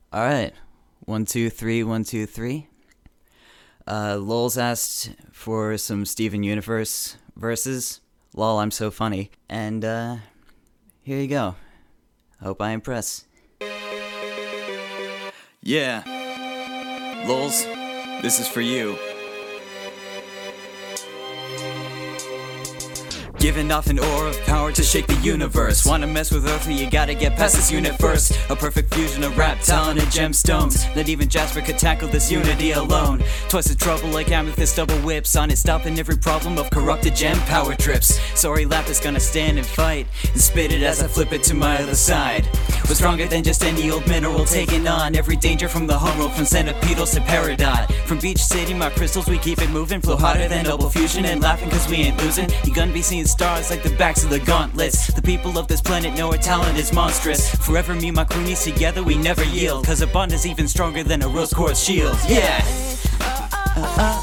All right. 1, 2, 3, 1, 2, 3. Lol's asked for some Steven Universe verses. Lol, I'm so funny. And, here you go. Hope I impress. Yeah. Lols, this is for you. Giving off an aura of power to shake the universe. Wanna mess with Earth, you gotta get past this unit first. A perfect fusion of rap, talent, and gemstones. Not even Jasper could tackle this unity alone. Twice the trouble like amethyst double whips. On it stopping every problem of corrupted gem power trips. Sorry, Lapis gonna stand and fight and spit it as I flip it to my other side. We're stronger than just any old mineral, taking on every danger from the homeworld, from centipedals to peridot. From Beach City, my crystals, we keep it moving. Flow hotter than double fusion and laughing cause we ain't losing. You gonna be seeing stars like the backs of the gauntlets. The people of this planet know our talent is monstrous. Forever me and my croonies together, we never yield. Cause a bond is even stronger than a rose quartz shield. Yeah!